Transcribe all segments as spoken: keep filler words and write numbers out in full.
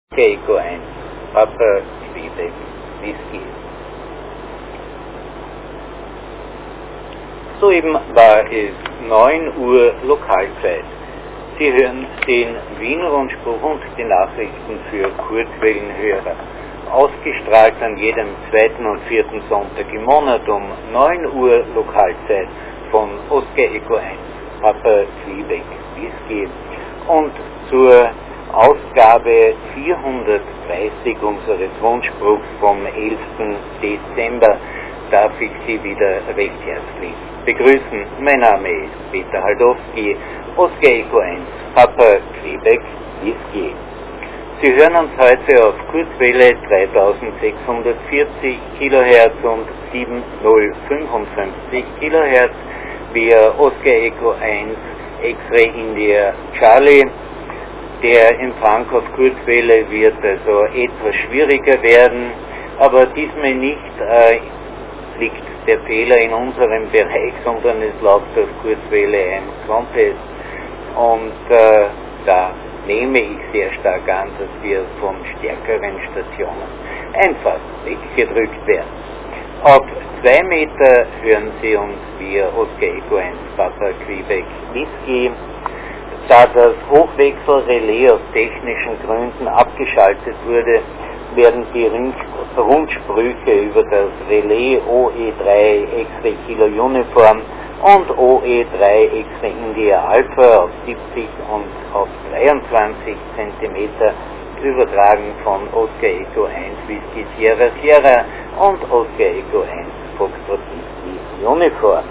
Echo eins, Papa Quebec Whisky. Soeben war es neun Uhr Lokalzeit. Sie hören den Wien-Rundspruch und die Nachrichten für Kurzwellenhörer. Ausgestrahlt an jedem zweiten und vierten Sonntag im Monat um neun Uhr Lokalzeit von Oscar Echo eins, Papa Quebec Whisky. Und zur Ausgabe vierhundertdreißig unseres Rundspruchs vom elften Dezember darf ich Sie wieder recht herzlich begrüßen. Mein Name ist Peter Haldowski, Oscar Echo eins, Papa Quebec Whisky. Sie hören uns heute auf Kurzwelle dreitausendsechshundertvierzig Kilohertz und siebentausendfünfundfünfzig Kilohertz via Oscar Echo eins X-Ray India Charlie. Der Empfang auf Kurzwelle wird also etwas schwieriger werden, aber diesmal nicht äh, liegt der Fehler in unserem Bereich, sondern es läuft auf Kurzwelle ein Contest und äh, da nehme ich sehr stark an, dass wir von stärkeren Stationen einfach weggedrückt werden. Auf zwei Meter hören Sie uns via Oscar Echo eins Papa Quebec Whisky. Da das Hochwechselrelais aus technischen Gründen abgeschaltet wurde, werden die Rundsprüche über das Relais O E drei X-Ray Kilo Uniform und O E drei X-Ray India Alpha auf siebzig und auf dreiundzwanzig Zentimeter übertragen von Oscar Echo eins Whisky Sierra Sierra und Oscar Echo eins Foxtrot Whisky Uniform.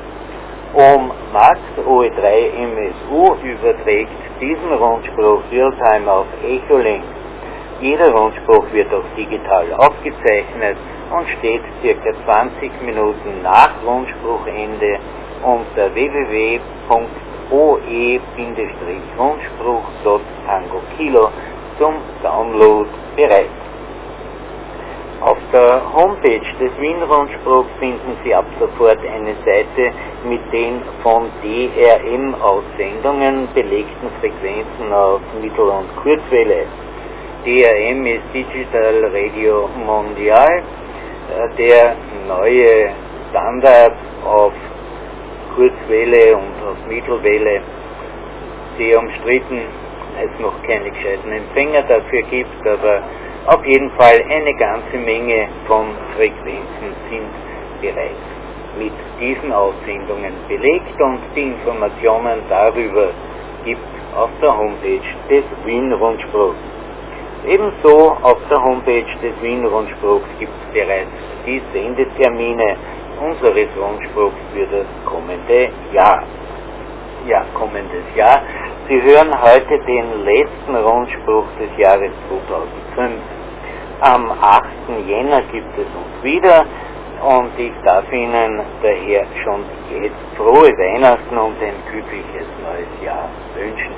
Um Max O E drei M S U überträgt diesen Rundspruch Realtime auf Echolink. Jeder Rundspruch wird auch digital aufgezeichnet und steht ca. zwanzig Minuten nach Rundspruchende unter w w w punkt o e rundspruch punkt tango kilo zum Download bereit. Auf der Homepage des Wien-Rundspruchs finden Sie ab sofort eine Seite mit den von D R M-Aussendungen belegten Frequenzen auf Mittel- und Kurzwelle. D R M ist Digital Radio Mondial, der neue Standard auf Kurzwelle und auf Mittelwelle, sehr umstritten, es noch keine gescheiten Empfänger dafür gibt, aber auf jeden Fall eine ganze Menge von Frequenzen sind bereits mit diesen Aussendungen belegt und die Informationen darüber gibt auf der Homepage des Wien-Rundspruchs. Ebenso auf der Homepage des Wien-Rundspruchs gibt es bereits die Sendetermine unseres Rundspruchs für das kommende Jahr. Ja, kommendes Jahr. Sie hören heute den letzten Rundspruch des Jahres zweitausendfünf. Am achten Jänner gibt es uns wieder und ich darf Ihnen daher schon jetzt frohe Weihnachten und ein glückliches neues Jahr wünschen.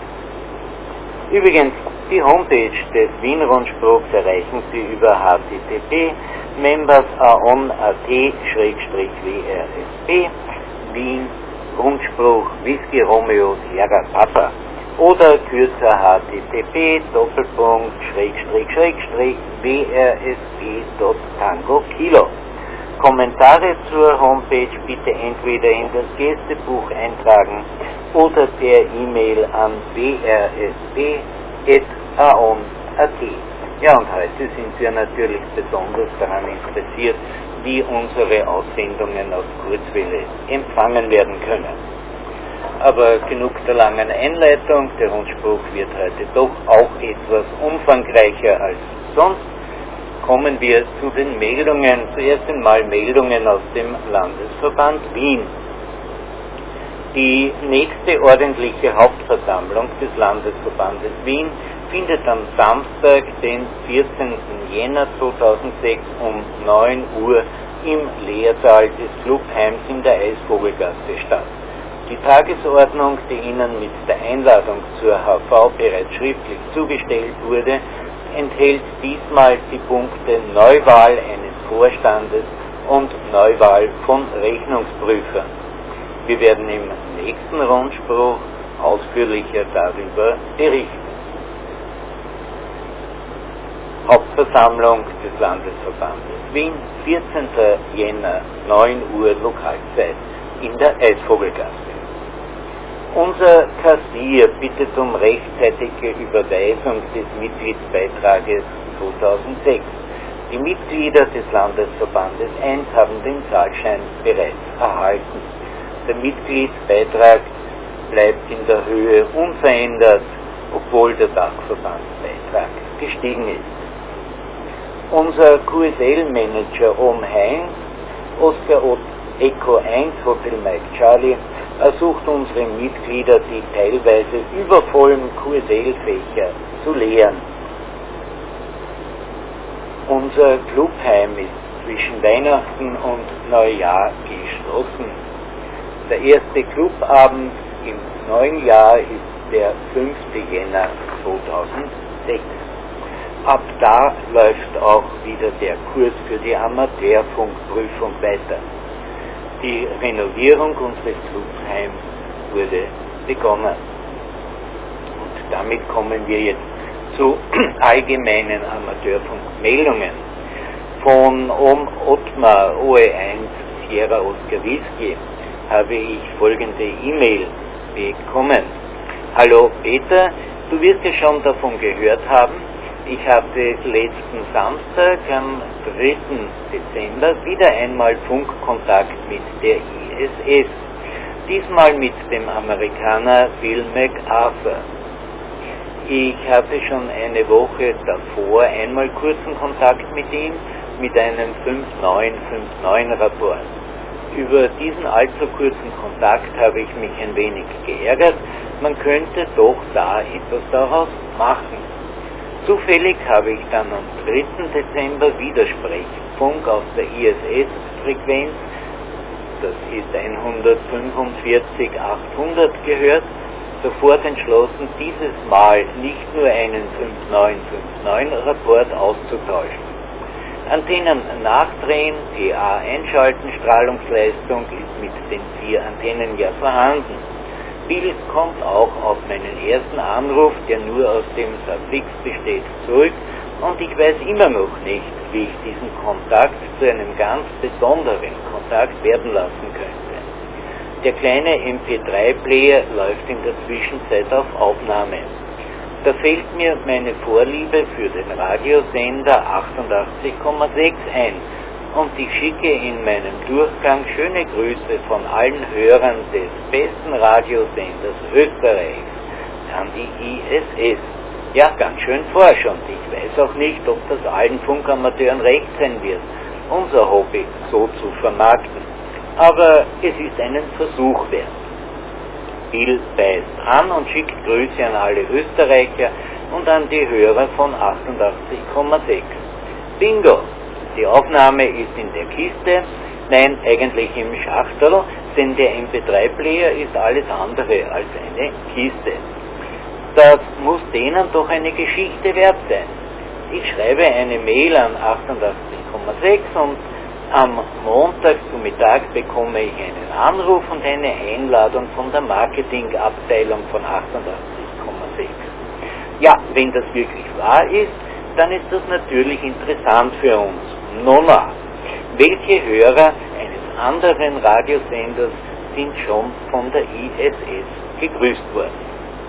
Übrigens, die Homepage des Wien-Rundspruchs erreichen Sie über h t t p members punkt a o n punkt a t slash w r s p Wien Rundspruch Whisky Romeo Sierra Papa oder kürzer h t t p doppelpunkt schrägstrich schrägstrich w r s p punkt tango kilo. Kommentare zur Homepage bitte entweder in das Gästebuch eintragen oder per E-Mail an w r s p punkt a o n punkt a t. Ja, und heute sind wir natürlich besonders daran interessiert, wie unsere Aussendungen auf Kurzwelle empfangen werden können. Aber genug der langen Einleitung, der Rundspruch wird heute doch auch etwas umfangreicher als sonst. Kommen wir zu den Meldungen. Zuerst einmal Meldungen aus dem Landesverband Wien. Die nächste ordentliche Hauptversammlung des Landesverbandes Wien findet am Samstag, den vierzehnten Jänner zweitausendsechs um neun Uhr im Lehrsaal des Clubheims in der Eisvogelgasse statt. Die Tagesordnung, die Ihnen mit der Einladung zur H V bereits schriftlich zugestellt wurde, enthält diesmal die Punkte Neuwahl eines Vorstandes und Neuwahl von Rechnungsprüfern. Wir werden im nächsten Rundspruch ausführlicher darüber berichten. Hauptversammlung des Landesverbandes Wien, vierzehnten Jänner, neun Uhr Lokalzeit in der Eisvogelgasse. Unser Kassier bittet um rechtzeitige Überweisung des Mitgliedsbeitrages zweitausendsechs. Die Mitglieder des Landesverbandes eins haben den Zahlschein bereits erhalten. Der Mitgliedsbeitrag bleibt in der Höhe unverändert, obwohl der Dachverbandsbeitrag gestiegen ist. Unser Q S L-Manager Ohm Heinz, Oscar Echo eins Hotel Mike Charlie, ersucht unsere Mitglieder, die teilweise übervollen Q S L-Fächer zu leeren. Unser Clubheim ist zwischen Weihnachten und Neujahr geschlossen. Der erste Clubabend im neuen Jahr ist der fünften Jänner zweitausendsechs. Ab da läuft auch wieder der Kurs für die Amateurfunkprüfung weiter. Die Renovierung unseres Clubheims wurde begonnen. Und damit kommen wir jetzt zu allgemeinen Amateurfunkmeldungen. Von Om Ottmar O E eins Sierra Oscar Whisky habe ich folgende E-Mail bekommen. Hallo Peter, du wirst ja schon davon gehört haben, ich hatte letzten Samstag am dritten Dezember wieder einmal Funkkontakt mit der I S S, diesmal mit dem Amerikaner Bill MacArthur. Ich hatte schon eine Woche davor einmal kurzen Kontakt mit ihm, mit einem fünf neun fünf neun Rapport. Über diesen allzu kurzen Kontakt habe ich mich ein wenig geärgert, man könnte doch da etwas daraus machen. Zufällig habe ich dann am dritten Dezember wieder Sprechfunk auf der I S S-Frequenz, das ist hundertfünfundvierzig achthundert, gehört, sofort entschlossen, dieses Mal nicht nur einen fünf neun fünf neun Rapport auszutauschen. Antennen nachdrehen, P A einschalten, Strahlungsleistung ist mit den vier Antennen ja vorhanden. Bill kommt auch auf meinen ersten Anruf, der nur aus dem Suffix besteht, zurück und ich weiß immer noch nicht, wie ich diesen Kontakt zu einem ganz besonderen Kontakt werden lassen könnte. Der kleine M P drei Player läuft in der Zwischenzeit auf Aufnahme. Da fällt mir meine Vorliebe für den Radiosender achtundachtzig Komma sechs ein und ich schicke in meinem Durchgang schöne Grüße von allen Hörern des besten Radiosenders Österreichs an die I S S. Ja, ganz schön forsch und ich weiß auch nicht, ob das allen Funkamateuren recht sein wird, unser Hobby so zu vermarkten. Aber es ist einen Versuch wert. Bill beißt an und schickt Grüße an alle Österreicher und an die Hörer von achtundachtzig Komma sechs. Bingo! Die Aufnahme ist in der Kiste, nein, eigentlich im Schachtel, denn der M P drei Player ist alles andere als eine Kiste. Das muss denen doch eine Geschichte wert sein. Ich schreibe eine Mail an achtundachtzig Komma sechs und am Montag zu Mittag bekomme ich einen Anruf und eine Einladung von der Marketingabteilung von achtundachtzig Komma sechs. Ja, wenn das wirklich wahr ist, dann ist das natürlich interessant für uns. Nona, welche Hörer eines anderen Radiosenders sind schon von der I S S gegrüßt worden?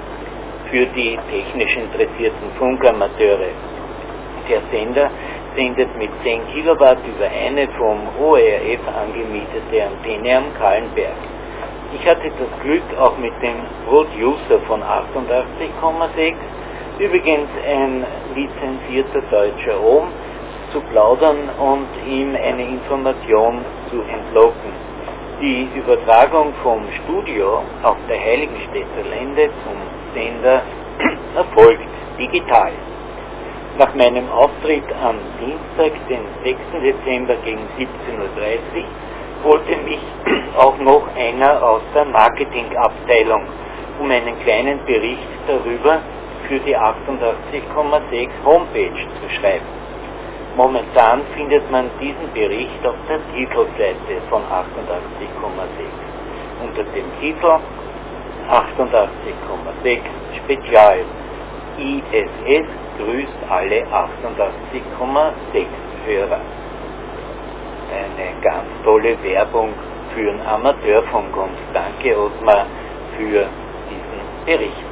Für die technisch interessierten Funkamateure. Der Sender sendet mit zehn Kilowatt über eine vom O R F angemietete Antenne am Kahlenberg. Ich hatte das Glück, auch mit dem Producer von achtundachtzig Komma sechs, übrigens ein lizenzierter deutscher Ohm, zu plaudern und ihm eine Information zu entlocken. Die Übertragung vom Studio auf der Heiligenstädter Lände zum Sender erfolgt digital. Nach meinem Auftritt am Dienstag, den sechsten Dezember gegen siebzehn Uhr dreißig, holte mich auch noch einer aus der Marketingabteilung, um einen kleinen Bericht darüber für die achtundachtzig Komma sechs Homepage zu schreiben. Momentan findet man diesen Bericht auf der Titelseite von achtundachtzig Komma sechs unter dem Titel achtundachtzig Komma sechs Spezial I S S grüßt alle achtundachtzig Komma sechs Hörer. Eine ganz tolle Werbung für den Amateurfunk und danke Ottmar für diesen Bericht.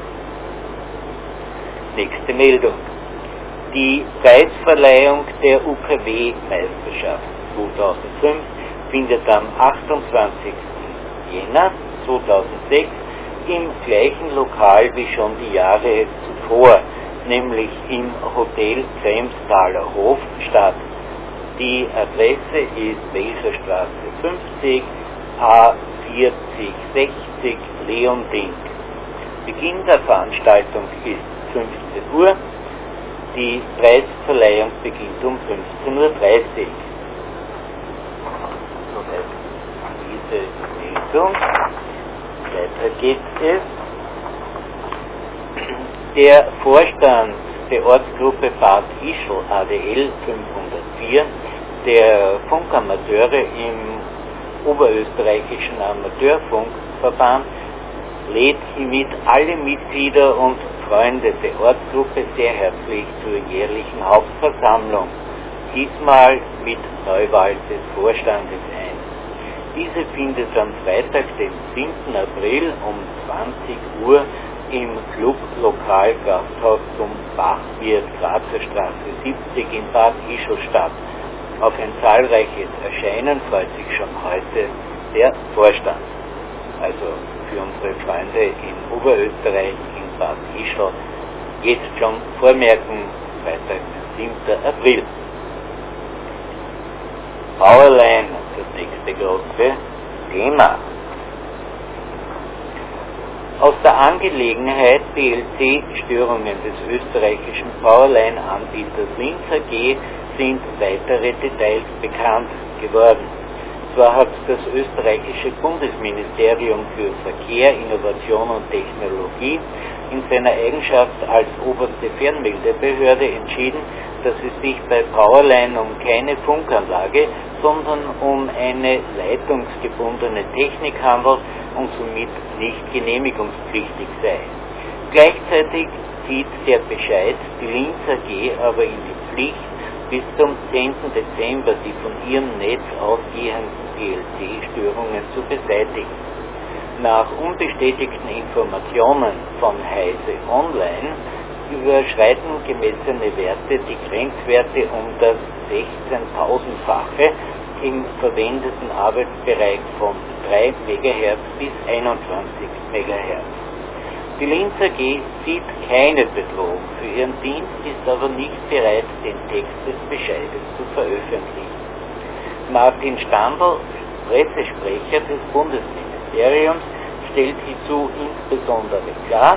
Nächste Meldung. Die Preisverleihung der U K W-Meisterschaft zweitausendfünf findet am achtundzwanzigsten Jänner zweitausendsechs im gleichen Lokal wie schon die Jahre zuvor, nämlich im Hotel Kremstaler Hof statt. Die Adresse ist Welserstraße fünfzig, A vierzig sechzig Leonding. Beginn der Veranstaltung ist fünfzehn Uhr. Die Preisverleihung beginnt um fünfzehn Uhr dreißig. Soweit diese Meldung. Weiter geht es. Der Vorstand der Ortsgruppe Bad Ischl A D L fünfhundertvier, der Funkamateure im Oberösterreichischen Amateurfunkverband, lädt hiermit alle Mitglieder und Freunde der Ortsgruppe sehr herzlich zur jährlichen Hauptversammlung, diesmal mit Neuwahl des Vorstandes ein. Diese findet am Freitag, den siebten April um zwanzig Uhr im Clublokal Gasthaus zum Bachwirt Grazer Straße siebzig in Bad Ischl statt. Auf ein zahlreiches Erscheinen freut sich schon heute der Vorstand. Also für unsere Freunde in Oberösterreich, in Bad Ischl, jetzt schon vormerken, Freitag, siebten April. Powerline, das nächste große Thema. Aus der Angelegenheit B L C-Störungen des österreichischen Powerline-Anbieters Linz A G sind weitere Details bekannt geworden. Zwar hat das österreichische Bundesministerium für Verkehr, Innovation und Technologie in seiner Eigenschaft als oberste Fernmeldebehörde entschieden, dass es sich bei Powerline um keine Funkanlage, sondern um eine leitungsgebundene Technik handelt und somit nicht genehmigungspflichtig sei. Gleichzeitig zieht der Bescheid die Linz A G aber in die Pflicht, bis zum zehnten Dezember die von ihrem Netz ausgehenden P L C-Störungen zu beseitigen. Nach unbestätigten Informationen von Heise Online überschreiten gemessene Werte die Grenzwerte um das sechzehntausendfache im verwendeten Arbeitsbereich von drei Megahertz bis einundzwanzig Megahertz. Die Linz A G sieht keine Bedrohung für ihren Dienst, ist aber nicht bereit, den Text des Bescheides zu veröffentlichen. Martin Standl, Pressesprecher des Bundesministeriums, stellt hierzu insbesondere klar,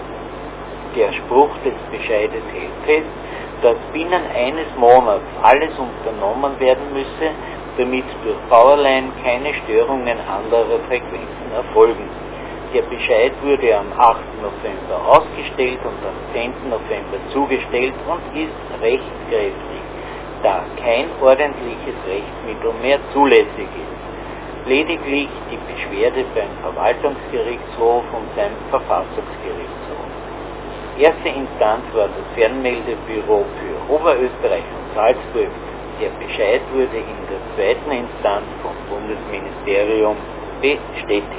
der Spruch des Bescheides hält fest, dass binnen eines Monats alles unternommen werden müsse, damit durch Powerline keine Störungen anderer Frequenzen erfolgen. Der Bescheid wurde am achten November ausgestellt und am zehnten November zugestellt und ist rechtskräftig, da kein ordentliches Rechtsmittel mehr zulässig ist. Lediglich die Beschwerde beim Verwaltungsgerichtshof und beim Verfassungsgerichtshof. Erste Instanz war das Fernmeldebüro für Oberösterreich und Salzburg. Der Bescheid wurde in der zweiten Instanz vom Bundesministerium bestätigt.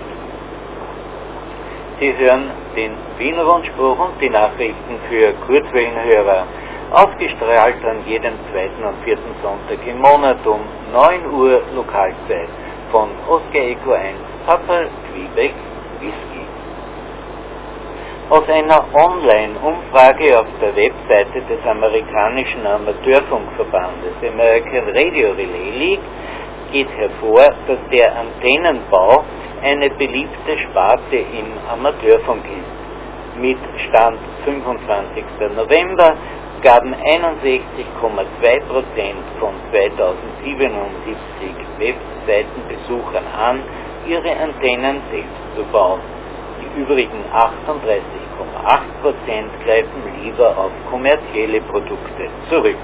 Sie hören den Wiener Rundspruch und die Nachrichten für Kurzwellenhörer, ausgestrahlt an jedem zweiten und vierten Sonntag im Monat um neun Uhr Lokalzeit von Oscar Echo eins Papa Quebec Whisky. Aus einer Online-Umfrage auf der Webseite des amerikanischen Amateurfunkverbandes American Radio Relay League geht hervor, dass der Antennenbau eine beliebte Sparte im Amateurfunk ist. Mit Stand fünfundzwanzigsten November gaben einundsechzig Komma zwei Prozent von zweitausendsiebenundsiebzig Webseitenbesuchern an, ihre Antennen selbst zu bauen. Die übrigen achtunddreißig Komma acht Prozent greifen lieber auf kommerzielle Produkte zurück.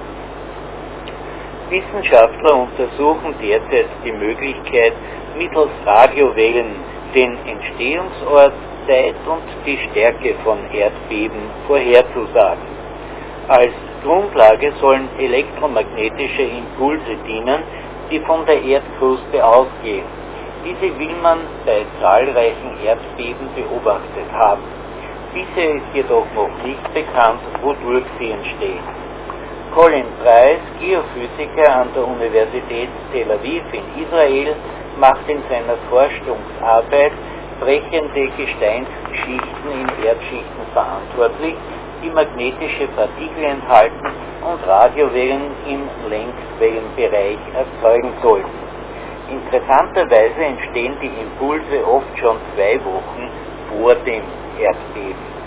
Wissenschaftler untersuchen derzeit die Möglichkeit, mittels Radiowellen den Entstehungsort, Zeit und die Stärke von Erdbeben vorherzusagen. Als Grundlage sollen elektromagnetische Impulse dienen, die von der Erdkruste ausgehen. Diese will man bei zahlreichen Erdbeben beobachtet haben. Bisher ist jedoch noch nicht bekannt, wodurch sie entstehen. Colin Price, Geophysiker an der Universität Tel Aviv in Israel, macht in seiner Forschungsarbeit brechende Gesteinsschichten in Erdschichten verantwortlich, die magnetische Partikel enthalten und Radiowellen im Längswellenbereich erzeugen sollen. Interessanterweise entstehen die Impulse oft schon zwei Wochen vor dem Erdbeben.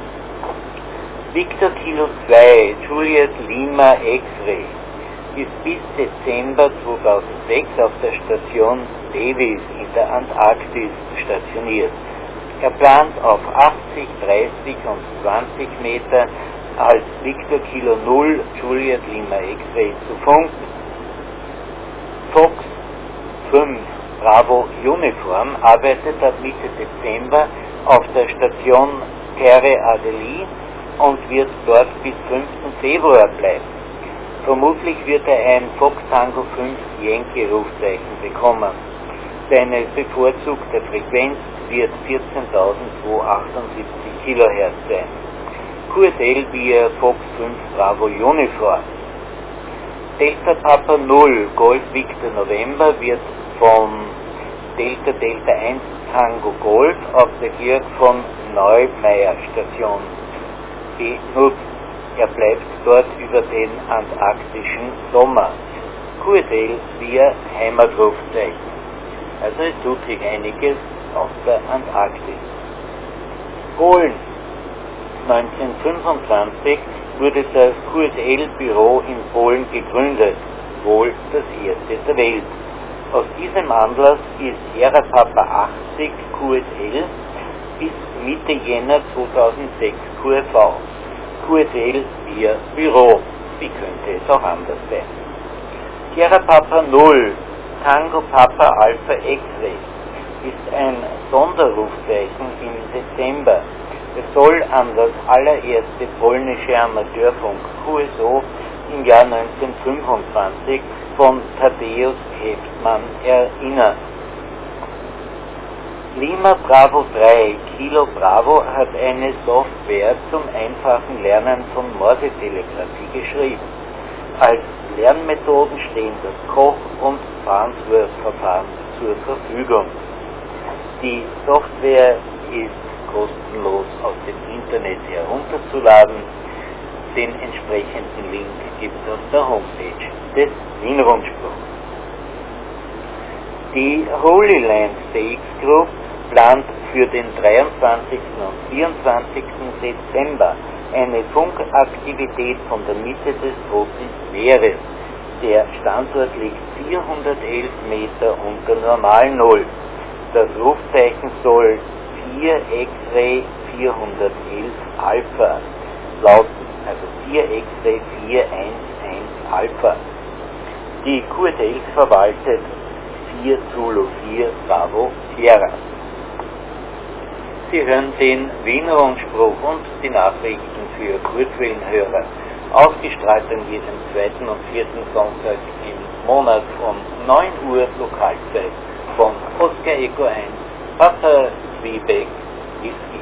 Victor Kilo zwei, Juliet Lima X-Ray, ist bis Dezember zweitausendsechs auf der Station Davis in der Antarktis stationiert. Er plant auf achtzig, dreißig und zwanzig Meter als Victor Kilo null Juliet Lima X-Ray zu funken. Fox fünf Bravo Uniform arbeitet ab Mitte Dezember auf der Station Terre Adelie und wird dort bis fünften Februar bleiben. Vermutlich wird er ein Fox Tango fünf Yankee Rufzeichen bekommen. Seine bevorzugte Frequenz wird vierzehntausendzweihundertachtundsiebzig Kilohertz sein. Q S L via Fox fünf Bravo Uniform. Delta Papa null Golf Victor November wird vom Delta Delta eins Tango Golf auf der Georg von Neumeier Station benutzt. Er bleibt dort über den antarktischen Sommer. Q S L via Heimatrufzeichen. Also es tut sich einiges auf der Antarktis. Polen. neunzehnhundertfünfundzwanzig wurde das Q S L-Büro in Polen gegründet, wohl das erste der Welt. Aus diesem Anlass ist Sierra Papa achtzig Q S L bis Mitte Jänner zweitausendsechs Q R V. Q S L via Büro. Wie könnte es auch anders sein? Sierra Papa null Tango Papa Alpha X-Ray ist ein Sonderrufzeichen im Dezember. Es soll an das allererste polnische Amateurfunk Q S O im Jahr neunzehnhundertfünfundzwanzig von Tadeusz Heftmann erinnern. Lima Bravo drei Kilo Bravo hat eine Software zum einfachen Lernen von Morsetelegrafie geschrieben. Als Lernmethoden stehen das Koch- und Farnsworth-Verfahren zur Verfügung. Die Software ist kostenlos aus dem Internet herunterzuladen. Den entsprechenden Link gibt es auf der Homepage des Wien-Rundspruchs. Die Holy Land Stakes Group plant für den dreiundzwanzigsten und vierundzwanzigsten Dezember eine Funkaktivität von der Mitte des Toten Meeres. Der Standort liegt vierhundertelf Meter unter Normalnull. Das Rufzeichen soll vier X-Ray vierhundertelf Alpha lauten, also vier X-Ray vierhundertelf Alpha. Die Q S L verwaltet vier Zulu vier Bravo Sierra. Sie hören den Wiener Rundspruch und die Nachrichten für Kurzwellenhörer, ausgestrahlt an jedem zweiten und vierten Sonntag im Monat um neun Uhr Lokalzeit von Oscar Echo eins, Papa Quebec, Whisky.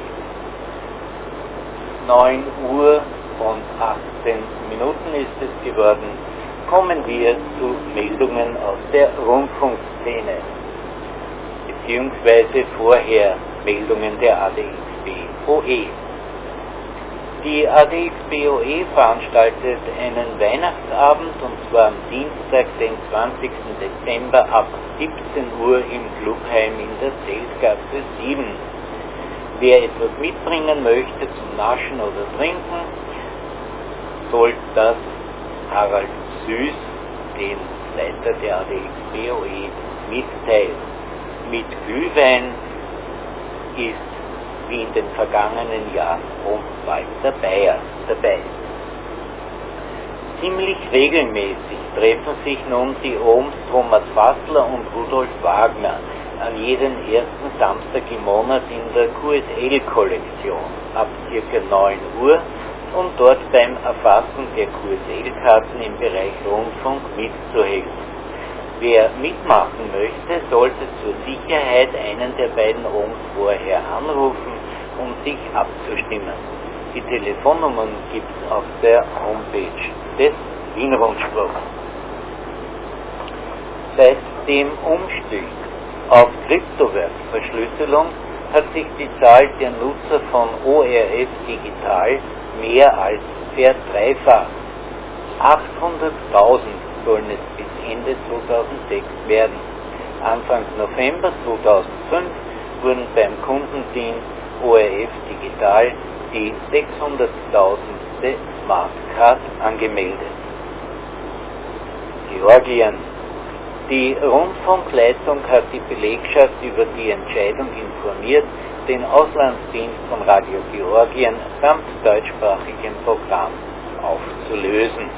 neun Uhr und achtzehn Minuten ist es geworden. Kommen wir zu Meldungen aus der Rundfunkszene, beziehungsweise vorher Meldungen der A D X B O E. Die A D X B O E veranstaltet einen Weihnachtsabend, und zwar am Dienstag, den zwanzigsten Dezember ab siebzehn Uhr im Clubheim in der Zeltgasse sieben. Wer etwas mitbringen möchte zum Naschen oder Trinken, soll das Harald Süß, den Leiter der A D X B O E, mitteilen. Mit Glühwein ist wie in den vergangenen Jahren auch Walter Bayer dabei. Ziemlich regelmäßig treffen sich nun die Ohms Thomas Fassler und Rudolf Wagner an jeden ersten Samstag im Monat in der Q S L-Kollektion ab ca. neun Uhr um dort beim Erfassen der Q S L-Karten im Bereich Rundfunk mitzuhelfen. Wer mitmachen möchte, sollte zur Sicherheit einen der beiden Ohms vorher anrufen, um sich abzustimmen. Die Telefonnummern gibt es auf der Homepage des Wiener Rundspruchs. Seit dem Umstieg auf Kryptowertverschlüsselung hat sich die Zahl der Nutzer von O R F Digital mehr als verdreifacht. achthunderttausend sollen es bis Ende zweitausendsechs werden. Anfang November zweitausendfünf wurden beim Kundendienst O R F Digital die sechshunderttausendste Smartcard angemeldet. Georgien. Die Rundfunkleitung hat die Belegschaft über die Entscheidung informiert, den Auslandsdienst von Radio Georgien samt deutschsprachigem Programm aufzulösen.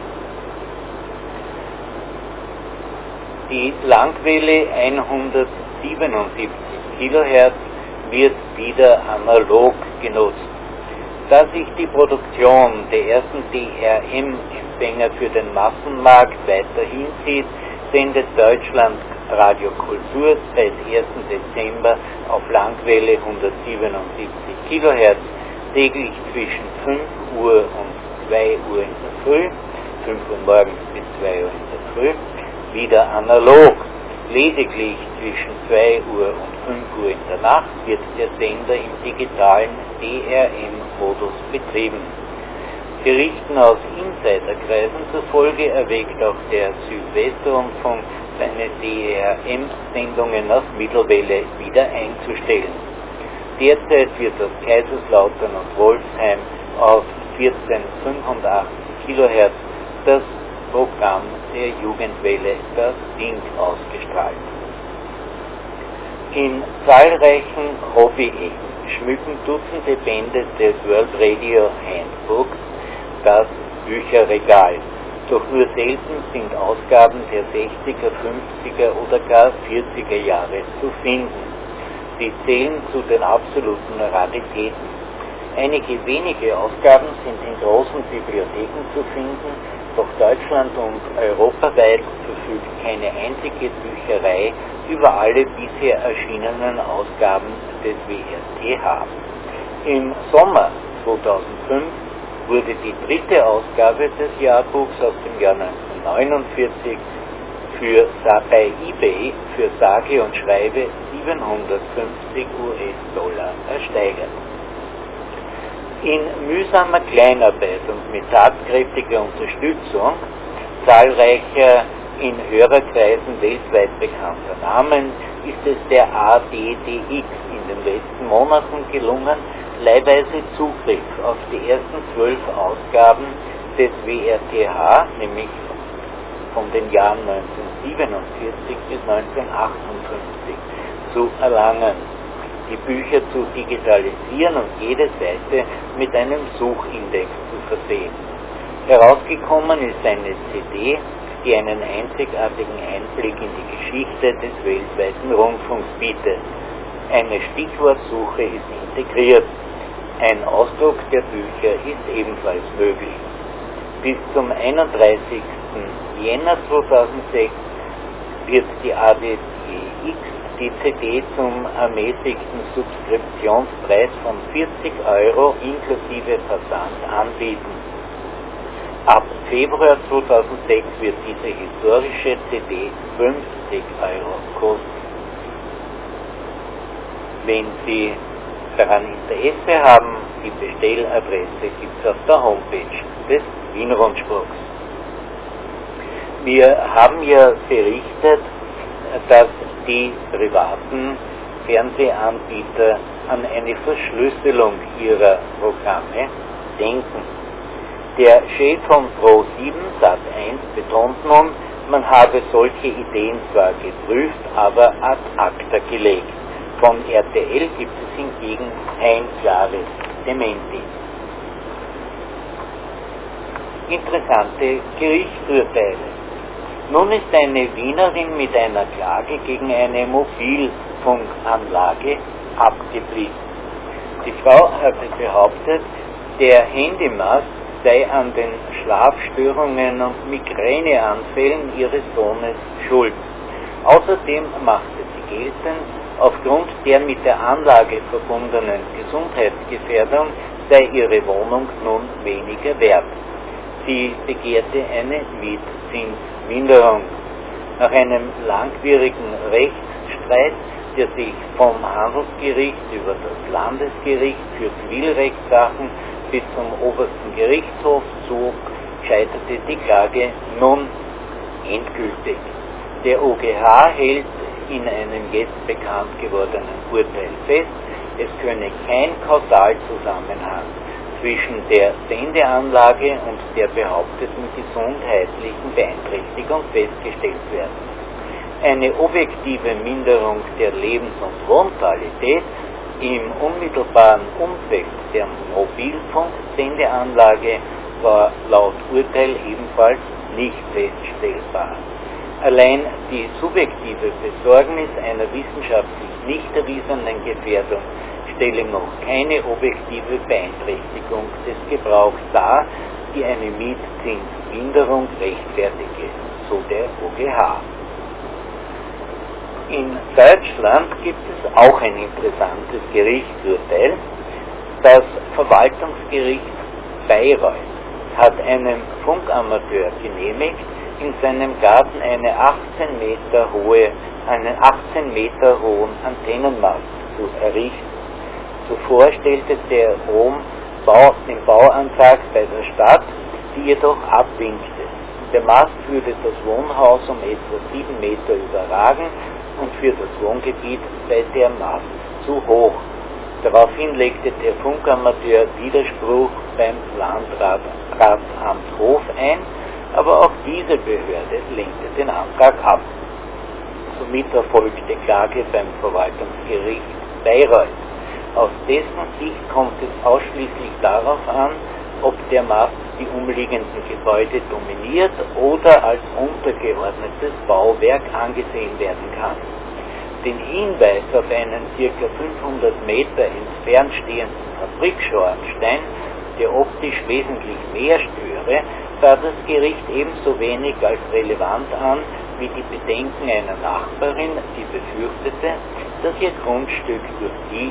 Die Langwelle hundertsiebenundsiebzig Kilohertz wird wieder analog genutzt. Da sich die Produktion der ersten D R M-Empfänger für den Massenmarkt weiter hinzieht, sendet Deutschland Radio Kultur seit ersten Dezember auf Langwelle hundertsiebenundsiebzig Kilohertz täglich zwischen fünf Uhr und zwei Uhr in der Früh, fünf Uhr morgens bis zwei Uhr in der Früh, wieder analog. Lediglich zwischen zwei Uhr und fünf Uhr in der Nacht wird der Sender im digitalen D R M-Modus betrieben. Berichten aus Insiderkreisen zufolge erwägt auch der Südwestrundfunk, seine D R M-Sendungen auf Mittelwelle wieder einzustellen. Derzeit wird aus Kaiserslautern und Wolfsheim auf vierzehnhundertfünfundachtzig Kilohertz das Programm der Jugendwelle Das Ding ausgestrahlt. In zahlreichen Hobby-Ecken schmücken Dutzende Bände des World Radio Handbooks das Bücherregal. Doch nur selten sind Ausgaben der sechziger, fünfziger oder gar vierziger Jahre zu finden. Sie zählen zu den absoluten Raritäten. Einige wenige Ausgaben sind in großen Bibliotheken zu finden, doch Deutschland und europaweit verfügt keine einzige Bücherei über alle bisher erschienenen Ausgaben des W R T H. Im Sommer zweitausendfünf wurde die dritte Ausgabe des Jahrbuchs aus dem Jahr neunzehnhundertneunundvierzig für, bei eBay für sage und schreibe siebenhundertfünfzig U S-Dollar ersteigert. In mühsamer Kleinarbeit und mit tatkräftiger Unterstützung zahlreicher in Hörerkreisen weltweit bekannter Namen ist es der A D D X in den letzten Monaten gelungen, leihweise Zugriff auf die ersten zwölf Ausgaben des W R T H, nämlich von den Jahren neunzehnhundertsiebenundvierzig bis neunzehnhundertachtundfünfzig, zu erlangen, die Bücher zu digitalisieren und jede Seite mit einem Suchindex zu versehen. Herausgekommen ist eine C D, die einen einzigartigen Einblick in die Geschichte des weltweiten Rundfunks bietet. Eine Stichwortsuche ist integriert. Ein Ausdruck der Bücher ist ebenfalls möglich. Bis zum einunddreißigsten Jänner zweitausendsechs wird die A D D X die C D zum ermäßigten Subskriptionspreis von vierzig Euro inklusive Versand anbieten. Ab Februar zweitausendsechs wird diese historische C D fünfzig Euro kosten. Wenn Sie daran Interesse haben, die Bestelladresse gibt es auf der Homepage des Wiener Rundspruchs. Wir haben ja berichtet, dass die privaten Fernsehanbieter an eine Verschlüsselung ihrer Programme denken. Der Chef von Pro sieben Sat eins betont nun, man habe solche Ideen zwar geprüft, aber ad acta gelegt. Von R T L gibt es hingegen ein klares Dementi. Interessante Gerichtsurteile. Nun ist eine Wienerin mit einer Klage gegen eine Mobilfunkanlage abgeblieben. Die Frau hatte behauptet, der Handymast sei an den Schlafstörungen und Migräneanfällen ihres Sohnes schuld. Außerdem machte sie geltend, aufgrund der mit der Anlage verbundenen Gesundheitsgefährdung sei ihre Wohnung nun weniger wert. Sie begehrte eine Mietzinsminderung. Nach einem langwierigen Rechtsstreit, der sich vom Handelsgericht über das Landesgericht für Zivilrechtssachen bis zum obersten Gerichtshof zog, scheiterte die Klage nun endgültig. Der O G H hält in einem jetzt bekannt gewordenen Urteil fest, es könne kein Kausalzusammenhang zwischen der Sendeanlage und der behaupteten gesundheitlichen Beeinträchtigung festgestellt werden. Eine objektive Minderung der Lebens- und Wohnqualität im unmittelbaren Umfeld der Mobilfunksendeanlage war laut Urteil ebenfalls nicht feststellbar. Allein die subjektive Besorgnis einer wissenschaftlich nicht erwiesenen Gefährdung stelle noch keine objektive Beeinträchtigung des Gebrauchs dar, die eine Mietzinsminderung rechtfertige, so der O G H. In Deutschland gibt es auch ein interessantes Gerichtsurteil. Das Verwaltungsgericht Bayreuth hat einem Funkamateur genehmigt, in seinem Garten eine achtzehn Meter hohe, einen achtzehn Meter hohen Antennenmast zu errichten. Zuvor stellte der Rom Bau, den Bauantrag bei der Stadt, die jedoch abwinkte. Der Mast würde das Wohnhaus um etwa sieben Meter überragen und für das Wohngebiet sei der Mast zu hoch. Daraufhin legte der Funkamateur Widerspruch beim Landratsamt Hof ein, aber auch diese Behörde lehnte den Antrag ab. Somit erfolgte Klage beim Verwaltungsgericht Bayreuth. Aus dessen Sicht kommt es ausschließlich darauf an, ob der Mast die umliegenden Gebäude dominiert oder als untergeordnetes Bauwerk angesehen werden kann. Den Hinweis auf einen ca. fünfhundert Meter entfernt stehenden Fabrikschornstein, der optisch wesentlich mehr störe, sah das Gericht ebenso wenig als relevant an wie die Bedenken einer Nachbarin, die befürchtete, dass ihr Grundstück durch die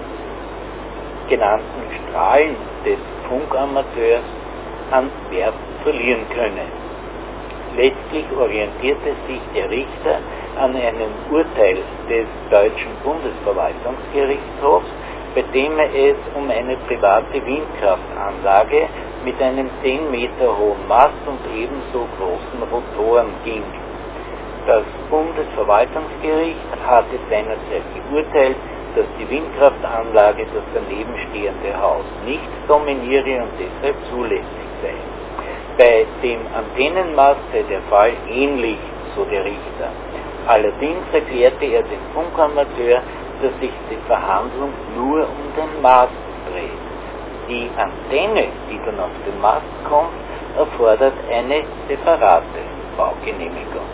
genannten Strahlen des Funkamateurs an Wert verlieren könne. Letztlich orientierte sich der Richter an einem Urteil des deutschen Bundesverwaltungsgerichtshofs, bei dem es um eine private Windkraftanlage mit einem zehn Meter hohen Mast und ebenso großen Rotoren ging. Das Bundesverwaltungsgericht hatte seinerzeit geurteilt, dass die Windkraftanlage das daneben stehende Haus nicht dominiere und deshalb zulässig sei. Bei dem Antennenmast sei der Fall ähnlich, so der Richter. Allerdings erklärte er dem Funkamateur, dass sich die Verhandlung nur um den Mast dreht. Die Antenne, die dann auf den Mast kommt, erfordert eine separate Baugenehmigung.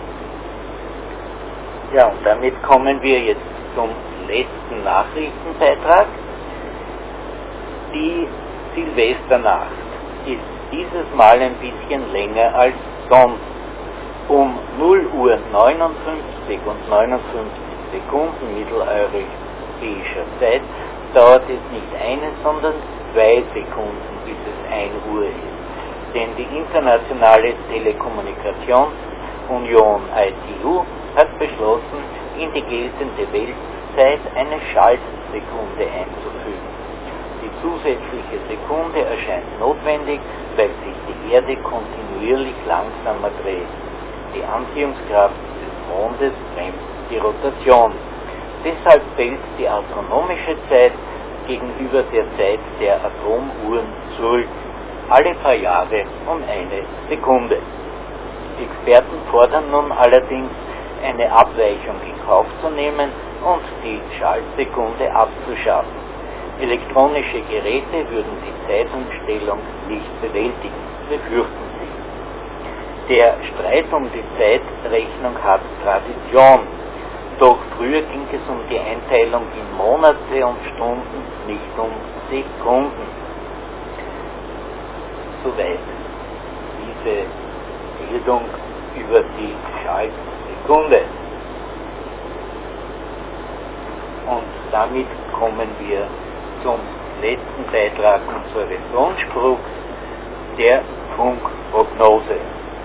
Ja, und damit kommen wir jetzt zum letzten Nachrichtenbeitrag. Die Silvesternacht ist dieses Mal ein bisschen länger als sonst. Um null Uhr neunundfünfzig und neunundfünfzig Sekunden mitteleuropäischer Zeit dauert es nicht eine, sondern zwei Sekunden, bis es ein Uhr ist. Denn die internationale Telekommunikationsunion I T U hat beschlossen, in die geltende Weltzeit eine Schaltsekunde einzufügen. Die zusätzliche Sekunde erscheint notwendig, weil sich die Erde kontinuierlich langsamer dreht. Die Anziehungskraft des Mondes bremst die Rotation. Deshalb fällt die astronomische Zeit gegenüber der Zeit der Atomuhren zurück, alle paar Jahre um eine Sekunde. Experten fordern nun allerdings, eine Abweichung in Kauf zu nehmen und die Schaltsekunde abzuschaffen. Elektronische Geräte würden die Zeitumstellung nicht bewältigen, befürchten sie. Der Streit um die Zeitrechnung hat Tradition, doch früher ging es um die Einteilung in Monate und Stunden, nicht um Sekunden. soweit diese Bildung über die Schaltsekunde. Und damit kommen wir zum letzten Beitrag unseres Wunschspruchs, der Funkprognose.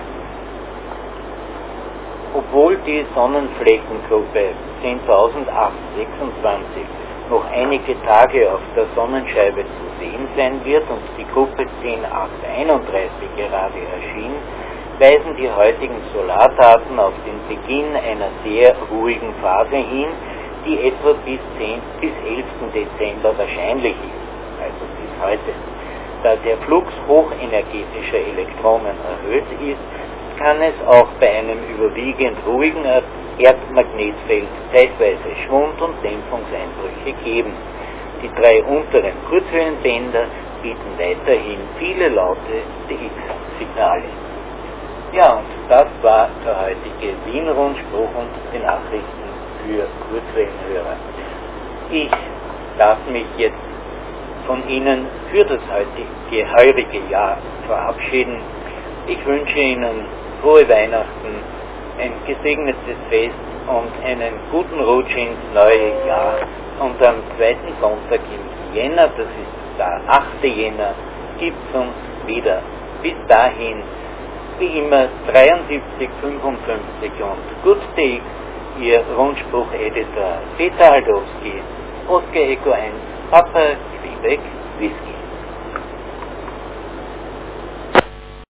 Obwohl die Sonnenfleckengruppe zehntausendachthundertsechsundzwanzig noch einige Tage auf der Sonnenscheibe zu sehen sein wird und die Gruppe zehntausendachthunderteinunddreißig gerade erschien, weisen die heutigen Solardaten auf den Beginn einer sehr ruhigen Phase hin, die etwa bis zehnten bis elften Dezember wahrscheinlich ist, also bis heute. Da der Flux hochenergetischer Elektronen erhöht ist, kann es auch bei einem überwiegend ruhigen Erdmagnetfeld zeitweise Schwund- und Dämpfungseinbrüche geben. Die drei unteren Kurzwellenbänder bieten weiterhin viele laute D X-Signale. Ja, und das war der heutige Wien-Rundspruch und die Nachrichten für Kurzwellenhörer. Ich darf mich jetzt von Ihnen für das heutige, heurige Jahr verabschieden. Ich wünsche Ihnen frohe Weihnachten, ein gesegnetes Fest und einen guten Rutsch ins neue Jahr. Und am zweiten Sonntag im Jänner, das ist der achte Jänner, gibt es uns wieder. Bis dahin, wie immer, dreiundsiebzig fünfundfünfzig und Good Day, Ihr Rundspruch-Editor Peter Haldowski, Oscar Echo eins, Papa Quebec Whisky.